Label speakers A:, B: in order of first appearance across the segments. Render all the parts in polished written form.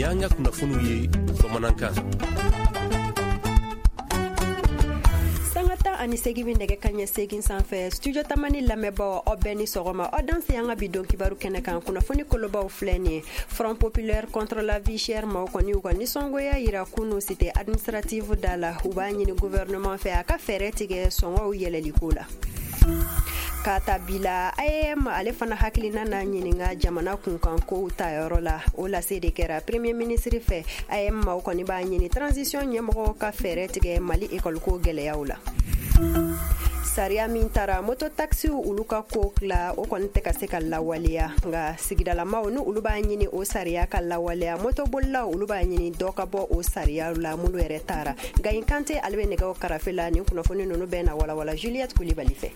A: y'an ka kunnafoniw ye bamanankan.
B: Sangata ani segi bi nɛgɛ kaɲɛ segin sanfɛ studio tamani lamɛnbaw aw bɛɛ ni sɔgɔma aw danse y'an ka bidon kibaru kɛnɛ kan kunnafoni kolobaw filɛ nin ye. Front populaire contre la vie chère maaw kɔni u ka nisɔngoya yira kunu cité administrative da la u b'a ɲini gouvernement fɛ a ka fɛɛrɛ tigɛ sɔngɔw yɛlɛliko la. Ka ta bila AEM ale fana hakilina n'a ɲininga jamana kunkan kow tayɔrɔ la o lase de kɛra premier ministre fɛ AEM maaw kɔni b'a ɲini transition ɲɛmɔgɔw ka fɛɛrɛ tigɛ Mali école ko gɛlɛyaw la. Sariya min tara moto taxiw olu ka ko la o kɔni tɛ ka se ka lawaleya nka sigidalamaw ni olu b'a ɲini o sariya ka lawaleya moto bolilaw olu b'a ɲini dɔ ka bɔ o sariya la minnu yɛrɛ taara Gayin Kante ale bɛ nɛgɛw karafe la nin kunnafoni ninnu bɛɛ na walawala Juliette Kulibali fɛ.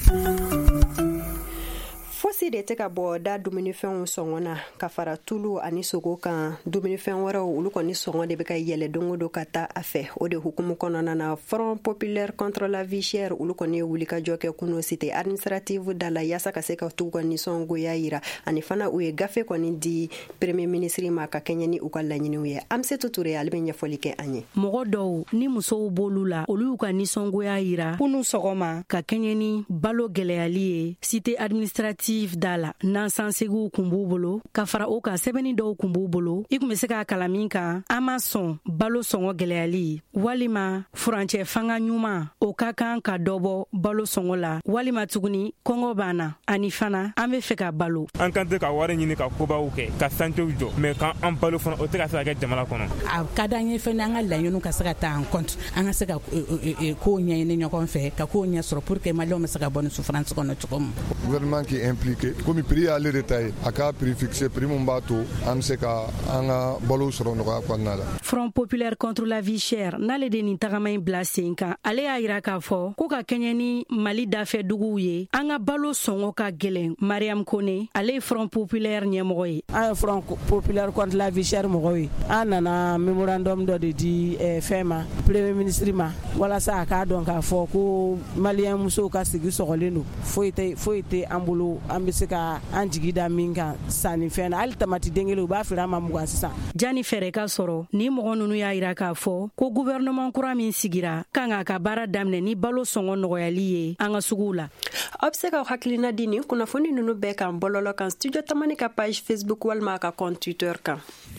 B: Fosi de tɛ ka bɔ da dumunifɛnw sɔngɔ na ka fara tulu ani sogo kan dumunifɛn wɛrɛw olu kɔni sɔngɔ de bɛ ka yɛlɛ don o don ka taa a fɛ o de hukumu kɔnɔna na Front populaire contre la vie chère olu kɔni ye wulikajɔ kɛ kunu cité administrative da la yaasa ka se ka t'u ka nisɔngoya yira ani fana u ye gafe kɔni di premier ministre ma ka kɛɲɛ ni u ka laɲiniw ye Amsetu Ture ale bɛ ɲɛfɔli kɛ an ye.
C: Mɔgɔ dɔw ni musow b'olu la olu y'u ka nisɔngoya yira kunu sɔgɔma ka kɛɲɛ ni balo gɛlɛyali ye cité administrative da la nansansegiw kun b'u bolo ka fara o kan sɛbɛnni dɔw kun b'u bolo i kun bɛ se k'a kala min kan an ma sɔn balo sɔngɔ gɛlɛyali walima furancɛ fanga ɲuman o ka kan ka dɔ bɔ balo sɔngɔ la walima tuguni kɔngɔ b'an na ani fana an bɛ fɛ ka balo
D: an kan tɛ ka wari ɲini ka kobaw kɛ ka santew jɔ mais kan an balo fana o tɛ ka se ka kɛ jamana kɔnɔ
E: a ka d'an ye fɛnɛ an ka laɲiniw ka se ka taa en compte an ka se ka kow ɲɛɲini ɲɔgɔn fɛ ka kow ɲɛ sɔrɔ pour que maliyɛnw bɛ se ka bɔ ni souffrance kɔnɔ cogo min
F: gouvernement qui impliqué comme prix ale de ta ye a ka prix fixé prix mun b'a to an bɛ se ka an ka balo sɔrɔ nɔgɔya kɔnɔna la.
C: Front populaire contre la vie chère n'ale de nin tagama in bila sen kan ale y'a yira k'a fɔ ko ka kɛɲɛ ni Mali dafɛ duguw ye an ka balo sɔngɔ ka gɛlɛn. Mariam Kone ale ye Front populaire ɲɛmɔgɔ ye.
G: An ye Front populaire contre la vie chère mɔgɔw ye an nana memorandum dɔ de di fɛn ma premier ministre ma walasa a k'a dɔn k'a fɔ ko maliyɛn musow ka sigi sɔgɔlen don foyi tɛ an bolo an bɛ se ka an jigi da min kan sanni fɛn na hali tamati den kelen u b'a feere an ma 20 sisan.
C: Jani fɛrɛ ka sɔrɔ ni mɔgɔ ninnu y'a yira k'a fɔ ko gouvernement kura min sigira kan k'a ka baara daminɛ ni balo sɔngɔ nɔgɔyali ye an ka suguw la.
B: Aw bɛ se ka hakilina di nin kunnafoni ninnu bɛɛ kan bɔlɔlɔ kan studio tamani ka page Facebook walima a ka compte Twitter kan.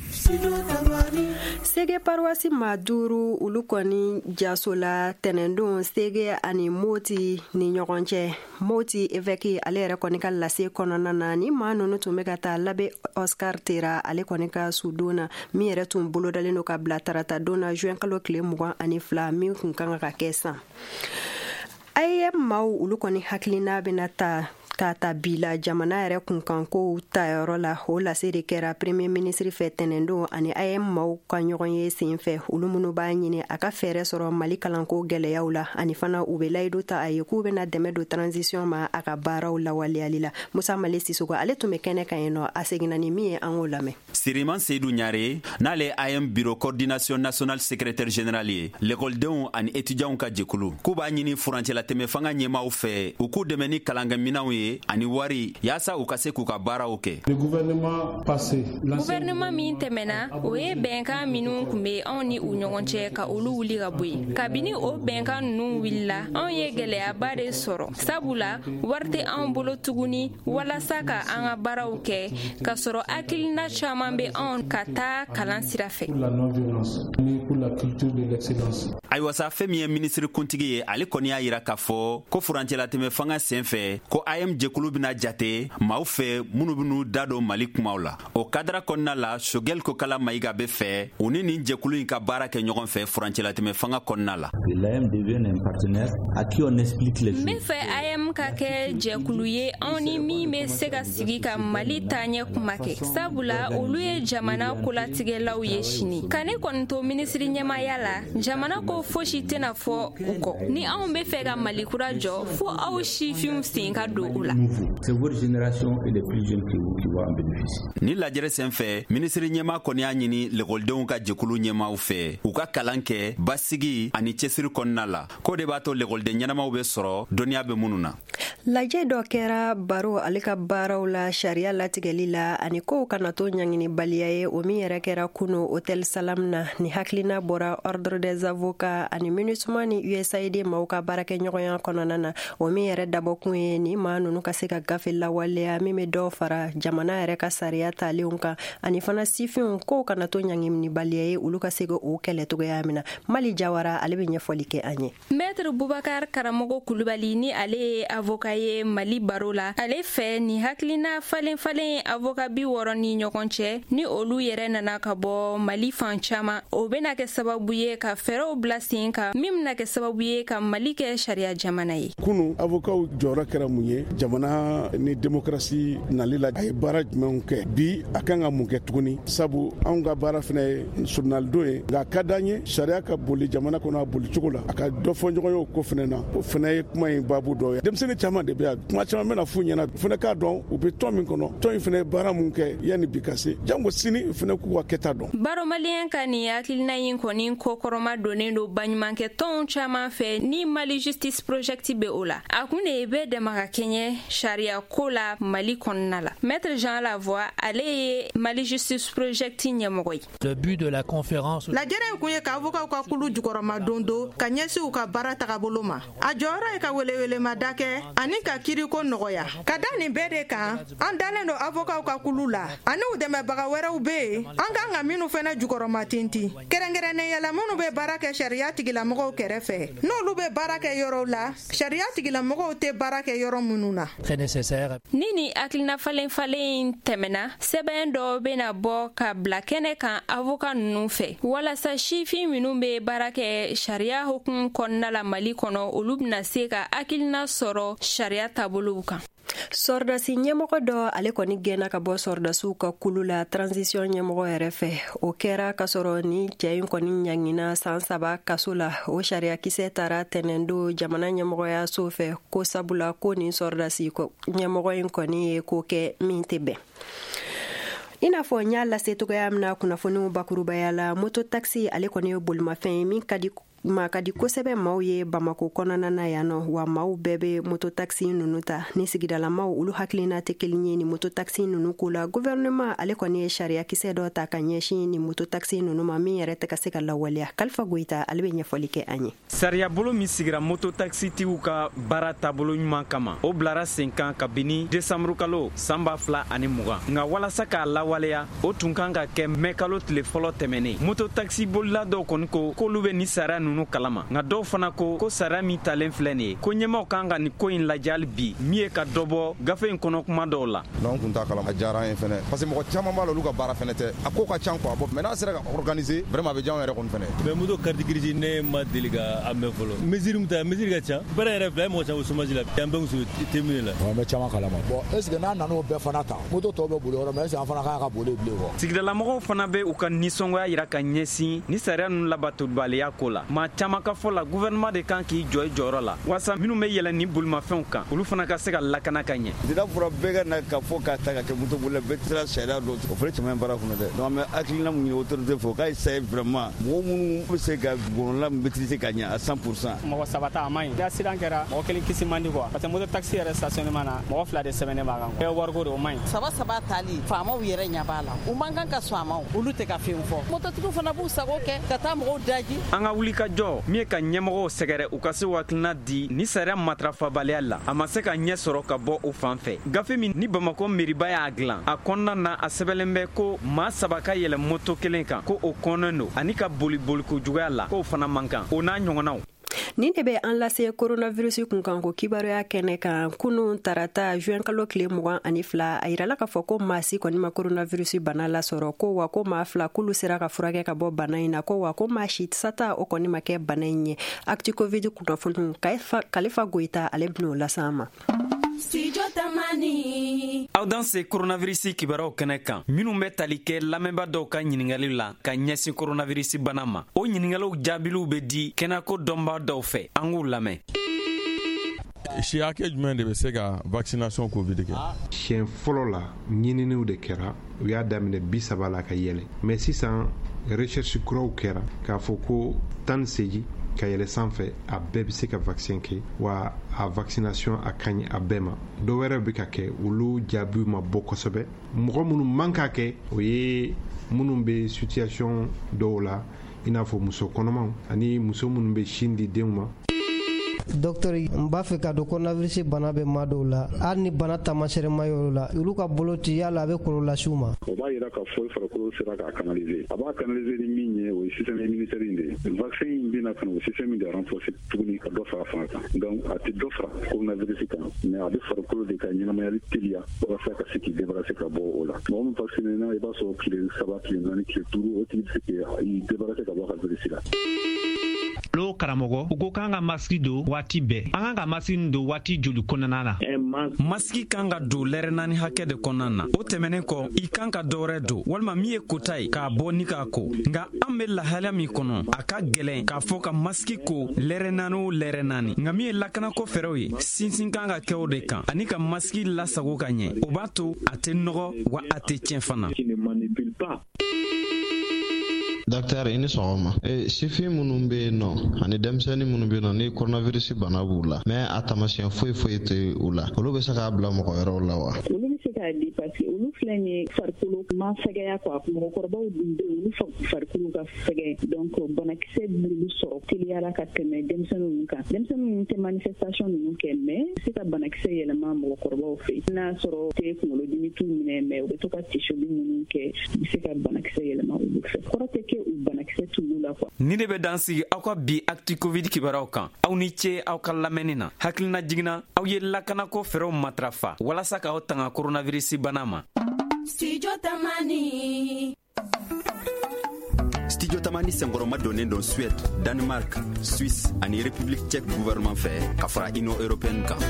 B: Sege paroisse maa 5 olu kɔni jasola tɛnɛndon Sege ani Moti ni ɲɔgɔn cɛ Moti évêque ale yɛrɛ kɔni ka lase kɔnɔna na ni maa ninnu tun bɛ ka taa labɛn Oscar Tera ale kɔni ka sudon na min yɛrɛ tun bolodalen don ka bila tarata don na juin kalo tile 22 min kun kan ka kɛ san. AEM maaw olu kɔni hakilina bɛna ta ka ta bila jamana yɛrɛ kunkan kow tayɔrɔ la o lase de kɛra premier ministre fɛ tɛnɛndon ani AEM maaw ka ɲɔgɔn ye sen fɛ olu minnu b'a ɲini a ka fɛɛrɛ sɔrɔ Mali kalanko gɛlɛyaw la ani fana u bɛ layidu ta a ye k'u bɛna dɛmɛ don transition ma a ka baaraw lawaleyali la. Musa Male Sisoko ale tun bɛ kɛnɛ kan yen nɔ a seginna ni min ye an k'o lamɛn.
H: Siriman Seydou Ɲare n'ale AEM bureau coordination nationale secrétaire général ye l'écoledenw ani étudiants ka jɛkulu k'u b'a ɲini furancɛlatɛmɛ fanga ɲɛmaaw fɛ u k'u dɛmɛ ni kalankɛminɛnw ye ani wari yaasa u ka se k'u ka baaraw kɛ.
I: Gouvernement min tɛmɛna o ye bɛnkan minnu kun bɛ anw ni u ɲɔgɔn cɛ ka olu wuli ka bɔ yen kabini o bɛnkan ninnu wulila anw ye gɛlɛyaba de sɔrɔ sabula wari tɛ anw bolo tuguni walasa ka an ka baaraw kɛ ka sɔrɔ hakilina caman bɛ anw ka taa kalan sira fɛ.
H: Ayiwa sa fɛn min ye ministre kuntigi ye ale kɔni y'a yira k'a fɔ ko furancɛlatɛmɛ fanga sen fɛ ko AEM jɛkulu bɛna jate maaw fɛ minnu bɛn'u da don Mali kumaw la. O kadara kɔnɔna la Sogɛl Kokala Mayiga bɛ fɛ u ni nin jɛkulu in ka baara kɛ ɲɔgɔn fɛ furancɛlatɛmɛ fanga kɔnɔna la.
I: N bɛ fɛ AEM ka kɛ jɛkulu ye anw ni min bɛ se ka sigi ka Mali taaɲɛ kuma kɛ sabula olu ye jamana kolatigɛlaw ye sini ka ne kɔni to ministre ɲɛmaya la jamana ko fosi tɛna fɔ u kɔ ni anw bɛ fɛ ka Mali kura jɔ fo aw sifinw sen ka don u la.
J: C'est votre génération et les plus jeunes qui vont en bénéficier.
H: Ni lajɛrɛ sen fɛ minisiri ɲɛma kɔni y'a ɲini lekɔlidenw ka jɛkulu ɲɛmaw fɛ u ka kalan kɛ basigi ani cɛsiri kɔnɔna la ko de b'a to lekɔliden ɲɛnamaw bɛ sɔrɔ dɔnniya bɛ minnu na.
B: lajɛ dɔ kɛra baro ale ka baaraw la sariya latigɛli la ani kow kana to ɲaŋinibaliya ye o min yɛrɛ kɛra kunu hôtel salam na ni hakilina bɔra ordre des avocats ani MINUSMA ni USAID maw ka baarakɛɲɔgɔnya kɔnɔna na o min yɛrɛ dabɔkun ye ni maa nunu ka se ka gafe lawaleya min bɛ dɔw fara jamana yɛrɛ ka sariya talenw kan ani fana sifinw kow kana to ɲaŋinibaliya ye olu ka se ka o kɛlɛ cogoya min na. Mali Jawara ale bɛ ɲɛfɔli kɛ an ye.
I: Maître Boubacar Karamɔgɔ Kulubali ni ale ye avocat ye Mali baro la ale fɛ ni hakilina falen avocat 60 ni ɲɔgɔn cɛ ni olu yɛrɛ nana ka bɔ Mali fan caman o bɛna kɛ sababu ye ka fɛɛrɛw bila sen kan min bɛna kɛ sababu ye ka Mali kɛ sariya jamana ye.
K: Kunu avocat jɔyɔrɔ kɛra mun ye jamana ni démocratie nali la a ye baara jumɛnw kɛ bi a kan ka mun kɛ tuguni sabu anw ka baara fana ye journalidon ye nka a ka d'an ye sariya ka boli jamana kɔnɔ a boli cogo la a ka dɔ fɔ ɲɔgɔn ye o ko fana na o fana ye kuma in baabu dɔ ye denmisɛnnin caman de bɛ yan kuma caman bɛna f'u ɲɛna fana k'a dɔn u bɛ tɔn min kɔnɔ tɔn in fana ye baara mun kɛ yanni bi ka se jango sini fana k'u ka kɛta dɔn. Baromaliyɛn
I: ka nin hakilina in kɔni kokɔrɔma donnen don baɲumankɛ tɔnw caman fɛ ni Mali Justice Project bɛ o la a kun de bɛ dɛmɛ ka kɛɲɛ sariya ko la Mali kɔnɔna la. Maître Jean Lavoie ale ye Mali Justice Project ɲɛmɔgɔ ye.
L: Le but de la conférence
M: lajɛrɛ kun ye ka avocat ka kulu jukɔrɔma dondo ka ɲɛsin u ka baara tagabolo ma a jɔyɔrɔ ye ka welewelema da kɛ ani ka kiriko nɔgɔya ka da nin bɛɛ de kan an dalen don avocat ka kulu la ani u dɛmɛbaga wɛrɛw bɛ yen an kan ka minnu fana jukɔrɔma tinti kɛrɛnkɛrɛnnenya la minnu bɛ baara kɛ sariya tigilamɔgɔw kɛrɛfɛ n'olu bɛ baara kɛ yɔrɔw la sariya tigilamɔgɔw tɛ baara kɛ yɔrɔ minnu na.
I: Ni hakilina falen tɛmɛna sɛbɛn dɔ bɛna bɔ ka bila kɛnɛ kan avocat ninnu fɛ walasa sifin minnu bɛ baara kɛ sariya hukumu kɔnɔna la Mali kɔnɔ olu bɛna se ka hakilina sɔrɔ sariya taabolow kan.
B: Sɔrdasi ɲɛmɔgɔ dɔ ale kɔni gɛnna ka bɔ sɔrdasiw ka kulu la transition ɲɛmɔgɔ yɛrɛ fɛ o kɛra ka sɔrɔ ni cɛ in kɔni ɲaŋina san 3 kaso la o sariya kisɛ taara tɛnɛndo jamana ɲɛmɔgɔya so fɛ ko sabula ko ni sɔrdasi ɲɛmɔgɔ in kɔni ye ko kɛ min tɛ bɛn. I n'a fɔ n y'a lase cogoya min na kunnafoniw bakurubaya la moto taxi ale kɔni ye bolimafɛn ye min ka di kosɛbɛ maaw ye Bamako kɔnɔna na yan nɔ wa maaw bɛɛ bɛ moto taxi ninnu ta ni sigidalamaw olu hakilina tɛ kelen ye ni moto taxi ninnu ko la gouvernement ale kɔni ye sariya kisɛ dɔ ta ka ɲɛsin ni moto taxi ninnu ma min yɛrɛ tɛ ka se ka lawaleya. Kalifa Goyita ale bɛ ɲɛfɔli kɛ an ye.
N: Sariya bolo min sigira moto taxi tigiw ka baara taabolo ɲuman kama o bilara sen kan kabini décembre kalo san 2020 nka walasa k'a lawaleya o tun kan ka kɛ mai kalo tile fɔlɔ tɛmɛnen moto taxi bolila dɔw kɔni ko k'olu bɛ ni sariya ninnu kalama nka dɔw fana ko sariya min talen filɛ nin ye ko ɲɛmaw kan ka ni ko in lajɛ hali bi min ye ka dɔ bɔ gafe in kɔnɔ kuma dɔw la.
O: n'anw kun t'a kalama a diyara an ye fɛnɛ parce que mɔgɔ caman b'a la olu ka baara fɛnɛ tɛ a ko ka can quoi bon mais n'a sera ka organiser vraiment a bɛ diya anw yɛrɛ kɔni fɛnɛ.
P: mais moto carte grise ne ma deli ka a mɛn fɔlɔ mesure min ta mesure ka ca baara yɛrɛ fila ye mɔgɔ caman chômage la an bɛɛ muso terminé la.
Q: an bɛ caman kalama bon est ce que n'a nan'o bɛɛ fana ta moto tɔw bɛ boli yɔrɔ mais est ce que an fana kan ka boli bilen kɔ.
N: sigidalamɔgɔw fana bɛ u ka nisɔngoya yira ka ɲɛsin ni sariya ninnu labatobaliya ko la maa caman ka fɔ la gouvernement de kan k'i jɔ i jɔyɔrɔ la walasa minnu bɛ yɛlɛ ni bolimafɛnw kan olu fana ka se ka lakana ka ɲɛ.
R: dira fɔra bɛɛ ka na ka fɔ k'a ta ka kɛ moto bolila bɛɛ tɛ se sariya dɔ o fana caman baara kɔnɔ dɛ donc an bɛ hakilina min ɲini autorité fɛ o k'a essayer vraiment mɔgɔ minnu bɛ se ka gɔnɔla maîtriser ka ɲɛ à 100%.
S: mɔgɔ 3 ta a man ɲi accident kɛra mɔgɔ 1 kisi man di quoi parce que moto taxi yɛrɛ stationnement na mɔgɔ 2 de sɛbɛnnen b'a kan bɛɛ wariko de o man ɲi.
T: 3 tali faamaw yɛrɛ ɲɛ b'a la u man kan ka sɔn a ma olu tɛ ka fɛn fɔ mototigiw fana b'u sago kɛ ka taa mɔgɔw daji.
N: an ka wuli ka jɔ min ye ka ɲɛmɔgɔw sɛgɛrɛ u ka se hakilina di ni sariya matarafabaliya la a ma se ka ɲɛ sɔrɔ ka bɔ o fan fɛ gafe min ni Bamako meriba y'a dilan a kɔnɔna na a sɛbɛnlen bɛ ko maa 3 ka yɛlɛ moto kelen kan ko o kɔnnen don ani ka boliko juguya la k'o fana man kan o n'a ɲɔgɔnnaw.
B: Ni de bɛ an lase coronavirus kunkanko kibaruya kɛnɛ kan kunun tarata juin kalo tile 22 a yirala k'a fɔ ko maa si kɔni ma coronavirus bana lasɔrɔ ko wa ko maa 2 k'olu sera ka furakɛ ka bɔ bana in na ko wa ko maa si sata o kɔni ma kɛ bana in ye. Actu Covid kunnafoni Kalifa Goyita ale bɛn'o las'an ma.
N: Aw dan se coronavirus kibaruyaw kɛnɛ kan minnu bɛ tali kɛ lamɛnba dɔw ka ɲininkali la ka ɲɛsin coronavirus bana ma o ɲininkaliw jaabiliw bɛ di kɛnɛko dɔnbaa dɔw fɛ an k'u lamɛn.
L: si hakɛ jumɛn de bɛ se ka vaccination covid kɛ?
U: Siɲɛ fɔlɔ la ɲininiw de kɛra, u y'a daminɛ 30 la ka yɛlɛ, mais sisan recherche kuraw kɛra k'a fɔ ko 18 ka yɛlɛ sanfɛ a bɛɛ bɛ se ka vaccin kɛ, wa a vaccination a ka ɲi a bɛɛ ma. dɔ wɛrɛ bɛ ka kɛ, olu jaabiw ma bɔ kosɛbɛ. mɔgɔ minnu man ka kɛ o ye minnu bɛ situation dɔw la i n'a fɔ muso kɔnɔmaw ani muso minnu bɛ sin di denw ma.
V: Docteur n b'a fɛ ka dɔn coronavirus bana bɛ maa dɔw la hali ni bana taamasiyɛn ma y'o la olu ka bolo ci yala a bɛ kɔlɔlɔ lase u ma.
W: O b'a yira k'a fɔ farikolo sera k'a canaliser. A b'a canaliser ni min ye o ye système immunitaire in de ye. Vaccin in bɛna ka na o système in de renforcer tuguni ka dɔ fara fanga kan. Donc a tɛ dɔ fara coronavirus kan mais a bɛ farikolo de ka ɲɛnamayali teliya walasa ka se k'i débarrasser ka bɔ o la. Mɔgɔ min vacciné na i b'a sɔrɔ tile 3 tile 4 tile 5 o tigi bɛ se k'i débarrasser ka bɔ ka virus la.
X: Lo karamɔgɔ u ko k'an ka masiki don waati bɛɛ an kan ka masiki don waati joli kɔnɔna na?
N: Masiki kan ka don lɛrɛ 4 hakɛ de kɔnɔna na. O tɛmɛnen kɔ i kan ka dɔwɛrɛ don walima min ye kota ye k'a bɔ ni k'a ko. Nka an bɛ lahalaya min kɔnɔ a ka gɛlɛn k'a fɔ ka masiki ko lɛrɛ 4 o lɛrɛ 4. Nka min ye lakanako fɛɛrɛw ye sinsin kan ka kɛ o de kan ani ka masiki lasago ka ɲɛ. O b'a to a tɛ nɔgɔ wa a tɛ tiɲɛ fana.
U: Docteur i ni sɔgɔma. Sifin minnu bɛ yen nɔ ani denmisɛnnin minnu bɛ yen nɔ ni coronavirus bana b'u la mais a taamasiyɛn foyi tɛ u la, olu bɛ se k'a bila mɔgɔ wɛrɛw la wa?
Y: Olu bɛ se k'a di parce que olu filɛ nin ye farikolo ma fɛgɛya quoi, mɔgɔkɔrɔbaw dun bɛ yen olu farikolo ka fɛgɛ donc banakisɛ b'olu sɔrɔ teliyala ka tɛmɛ denmisɛnnin ninnu kan. Denmisɛnnin ninnu tɛ manifestation ninnu kɛ mais se ka banakisɛ yɛlɛma mɔgɔkɔrɔbaw fɛ yen. N'a sɔrɔ tɛ kunkolodimi t'u minɛ mais u bɛ to ka tisoli minnu kɛ u bɛ se ka banakisɛ yɛlɛma olu fɛ. Kɔrɔ tɛ kɛ u banakisɛ t'olu la quoi.
N: Ni de bɛ dan sigi aw ka bi actu covid kibaruyaw kan. Aw ni ce aw ka lamɛnni na. Hakilina jiginna aw ye lakanako fɛɛrɛw matarafa walasa k'aw tanga coronavirus bana ma.
Z: Studio Tamani.
H: Studio Tamani senkɔrɔma donnen don Suède, Danemark, Suisse ani République tchèque gouvernement fɛ ka fara Union européenne kan.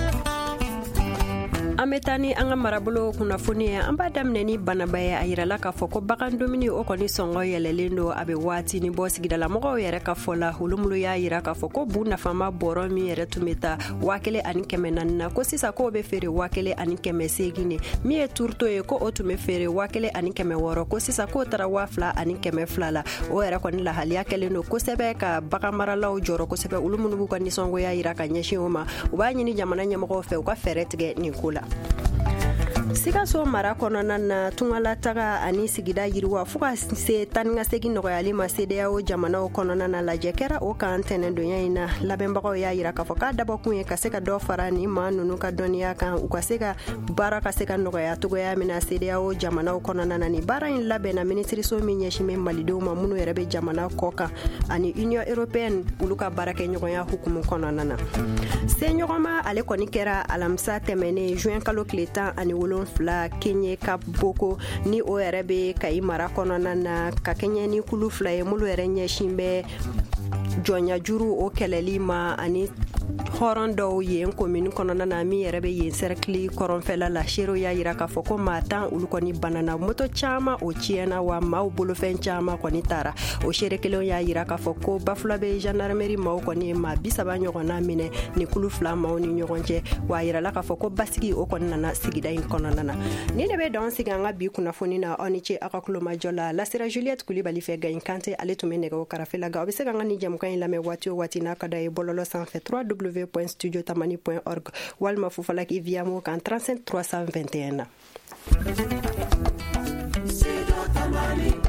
B: An bɛ taa ni an ka marabolo kunnafoni ye an b'a daminɛ ni banaba ye a yirala k'a fɔ ko bagan dumuni o kɔni sɔngɔ yɛlɛlen don a bɛ waati ni bɔ sigidala mɔgɔw yɛrɛ ka fɔ la olu minnu y'a yira k'a fɔ ko bu nafama bɔrɔ min yɛrɛ tun bɛ taa 1,400 na ko sisan k'o bɛ feere 1,800 ne min ye turuto ye ko o tun bɛ feere 1,600 ko sisan k'o taara 2,200 la o yɛrɛ kɔni lahaliya kɛlen don kosɛbɛ ka bagan maralaw jɔrɔ kosɛbɛ olu minnu b'u ka nisɔngoya yira ka ɲɛsin o ma u b'a ɲini jamana ɲɛmɔgɔw fɛ u ka fɛɛrɛ tigɛ nin ko la. Sikaso mara kɔnɔna na tungalataga ani sigida yiriwa fo ka se tani ka segin nɔgɔyali ma CEDEAO jamanaw kɔnɔna na lajɛ kɛra o kan tɛnɛndonya in na labɛnbagaw y'a yira k'a fɔ k'a dabɔkun ye ka se ka dɔ fara ni maa ninnu ka dɔnniya kan u ka se ka baara ka se ka nɔgɔya togoya min na CEDEAO jamanaw kɔnɔna na ni baara in labɛnna minisiriso min ɲɛsin bɛ malidenw ma minnu yɛrɛ bɛ jamana kɔ kan ani Union européenne olu ka baara kɛ ɲɔgɔnya hukumu kɔnɔna na. Seɲɔgɔnma ale kɔni kɛra alamisa tɛmɛnen juin kalo tile 17 Kenya ka boko ni o yɛrɛ bɛ Kayi mara kɔnɔna na ka kɛɲɛ ni kulu 2 ye mulu yɛrɛ ɲɛsin bɛ jɔnya juru o kɛlɛli ma ani hɔrɔn dɔw yen komini kɔnɔna na min yɛrɛ bɛ yen cercle kɔrɔnfɛla la seerew y'a yira k'a fɔ ko maa 10 olu kɔni banana moto caman o tiɲɛna wa maaw bolofɛn caman kɔni taara o seere kelen y'a yira k'a fɔ ko Bafula bɛ gendarmerie maaw kɔni ye maa 30 ɲɔgɔnna minɛ ni kulu 2 maaw ni ɲɔgɔn cɛ wa a yirala k'a fɔ ko basigi o kɔni nana sigida in kɔnɔna na ni de bɛ dɔn sigi an ka bi kunnafoni na aw ni ce aw ka kulomajɔ la Lasira Juliette Kulibali fɛ Gayin Kante ale tun bɛ nɛgɛw karafe la aw bɛ se ka an ka ni jɛmukan in lamɛn waati o waati n'a ka d'a ye bɔlɔlɔ sanfɛ www.studiotamani.org walima fufalaki via mo kan 35 321 na.